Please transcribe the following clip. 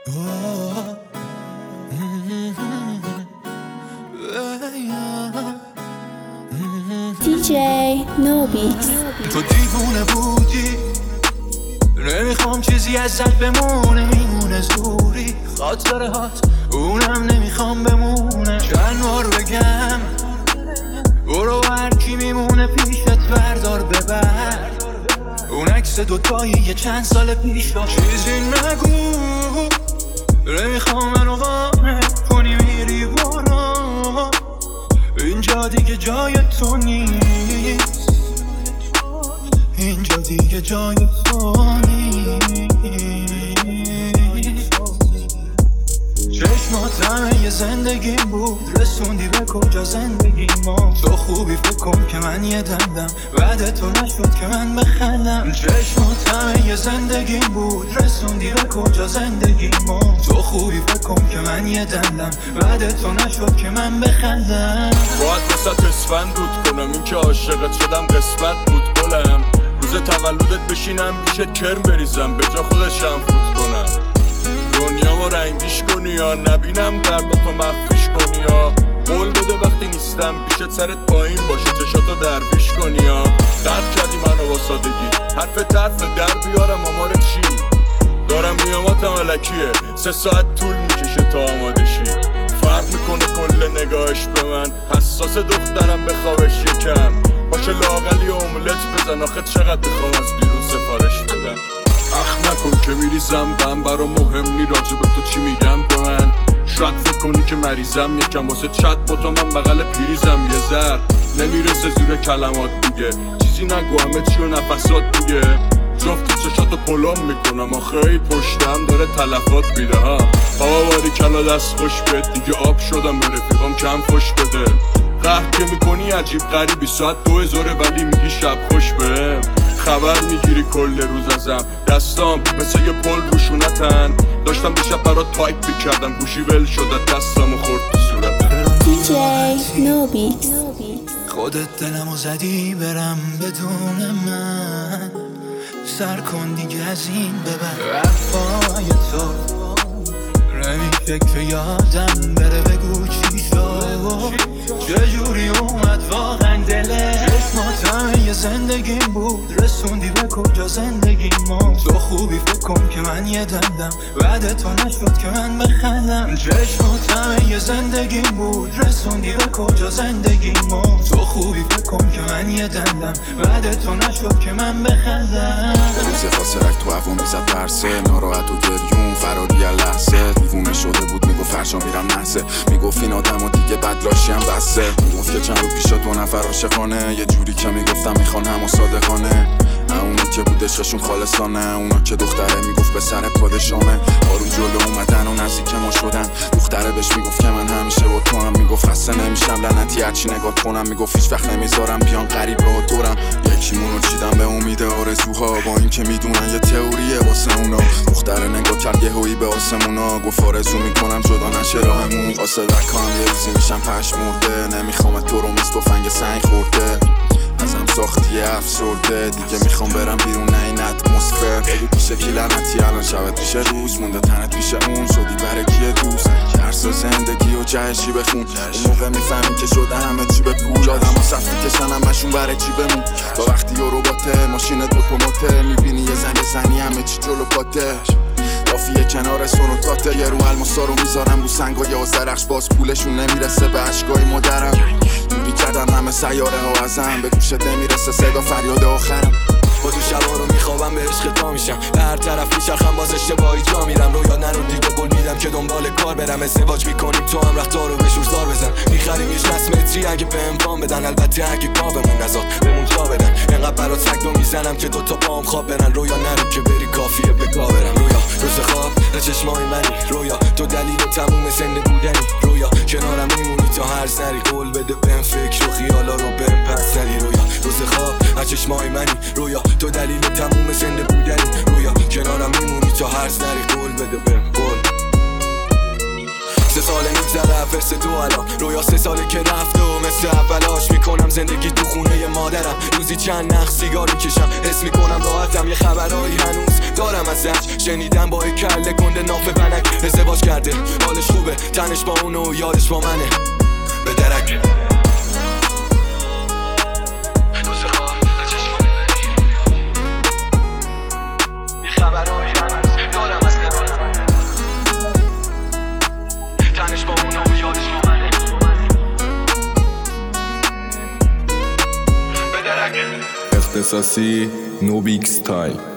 DJ Nobix. تو دیوونه بودی، نمیخوام چیزی ازت بمونه، میمونه زوری خاطره هات، اونم نمیخوام بمونه. چند بار بگم برو هرکی میمونه پیشت بردار ببر، اون عکس دوتایی یه چند سال پیش. چیزی نگو، نمیخوام منو قانع کنی، میری برو، اینجا دیگه جای تو نیست، اینجا دیگه جای تو نیست. چشمات همه یه زندگیم بود، رسوندی به کجا زندگی ما. تو خوبی فکر کن که من یه دندم، بعد تو نشد که من بخندم. چشمات همه یه زندگیم بود، رسوندی به کجا زندگی ما. تو خوبی فکر کن که من یه دندم، بعد تو نشد که من بخندم. باید وسط اسفند رود کنم، این که عاشقت شدم قسمت بود گلم. روز تولدت بشینم پیشت کرم بریزم، به جا خودشم فوت کنم. دنیا ما رنگیش کنی یا نبینم درد تو مخفیش کنی یا قول بده وقتی نیستم پیشت سرت پایین باشه چشاتو درویش کنی یا درد کردی منو با سادگی، حرف در بیارم آمار چی؟ دارم قیاماتم علکیه، 3 ساعت طول میکشه تا آماده شی. فرق میکنه کل نگاهش به من، حساس دخترم بخوابش یکم. باشه لااقل یه املت بزن، آخه چقدر بخوام از بیرون سفارش بدم. اخ نکن که میریزم بم، برا مهم نی راجب تو چی میگم به من. شاید فکر کنی که مریضم، یکم واسه چت با تو من بغل پیریزم. یه ذر نمیرسه زور کلمات دیگه، چیزی نگو همه چی و نفسات دیگه. جفت چشاتو پلم میکنم، آخه پشتم داره تلفات میده ها. بابا باری کلا دست خوش بد، دیگه آب شدم به رفیقام کم خوش بده. قهر که میکنی عجیب غریبی، ساعت 2000 ولی میگی شب خوش بهم. خبر میگیری کل روز ازم، دستام مثل یه پل روشونتن. داشتم دیشب برات تایپ میکردم، گوشی ول شده دستامو خورد تو صورتم. DJ Nobix. خودت دلمو زدی برم بدون من، سر کن دیگه از این ببر. وفای تو نمیشه که یادم بره، بگو چی شد، چجوری اومد واقعا دلت. چشمات همه یه زندگیم بود، رسوندی به کجا زندگی ما. تو خوبی فکر کن که من یه دندم، بعد تو نشد که من بخندم. چشمات همه یه زندگیم بود، رسوندی به کجا زندگی ما. تو خوبی فکر کن که من یه دندم، بعد تو نشد که من بخندم. روز خاسرک تو هوا میزد ترسه، ناراحت و گریون فراری لحظه. دیوونه شده بود میگفت فرشا میرم نحسه، میگفت این آدم و دیگه بدلاشی هم بسته. میگفت که چند رو پیشا 2 نفر عاشقانه، یه جوری که میگفتم میخوان هم و صادقانه. اونا که بود عشقشون خالصانه، اونا که دختره میگفت به سر پادشانه. آروم جلو اومدن و نزدیک ما شدن، دختره بهش میگفت که من همیشه با تو هم. میگفت خسته نمیشم لعنتی هرچی نگاه کنم، میگفت هیچ وقت نمیذارم بیان قریب را دورم. یکیمونو چیدم به امید آرزوها، با این که میدونن یه تئوریه واسه اونا. دختره نگاه کرد یهویی به آسمونا، گفت آرزو میکنم جدا نشه راهمون. واسه دکام یه روزی میشم پشمرده، نمیخوام تو رو مثل تفنگ سنگ خورده. ازم ساختی افسرده، دیگه میخوام برم بیرون نه این اتمسفر. بگو پیشه کی لعنتی الان شبت پیش روز مونده، تنت پیش اون شدی برای دوست. درس زندگی و جهشی بخون، اون موقع میفهمی که شده همه چی به پول. آدم ها صفی کشن همشون برای چی بمون. تا وقتی یه رباته ماشینت اتوماته، میبینی یه زنی همه چی جلو پاتش. کافیه کنار سونوتاته، یه رو الماسا رو میذارم رو سنگای آذرخش، باز پولشون نمیرسه به اشکای مادرم. دوری کردن همه سیاره ها ازم، به گوشت نمیرسه صدا فریاد آخرم. با تو شبا رو میخوابم به عشق تا میشم، به هر طرف میچرخم باز اشتباهی جا میرم. رویا نرو دیگه قول میدم که دنبال کار برم، ازدواج میکنیم تو هم رفتار رو بشور زار بزن. میخریم یه 60 متری اگه به امکان بدن، البته اگه پا بمون نزاد بمون جا بدن. انقدر برات سگ رو میزنم که 2 تا پام خواب برن. رویا نرو که بری کافیه به کار برم. رویا روز خواب چشمای منی، رویا تو دلیل تموم زنده بودنی. رویا کنارم میمونی تا هرز نری، قول بده بهم فکر و خیالا رو بهم پس نری. رویا روز خواب چشمای منی، رویا تو دلیل تموم زنده بودنی. رویا کنارم میمونی تا هرز نری، قول بده بهم قول. 3 ساله میگذره فرس دو الان رویا 3 ساله که رفته و مثل اولاش میکنم زندگی تو خونه مادرم روزی چند نخ سیگار میکشم حس میکنم راحتم یه خبرایی هنوز دارم ازش شنیدم با یه کله گنده ناف بنک ازدواج کرده حالش خوبه تنش با اونو و یادش با منه به درک اختصاصی نوبیکس تایم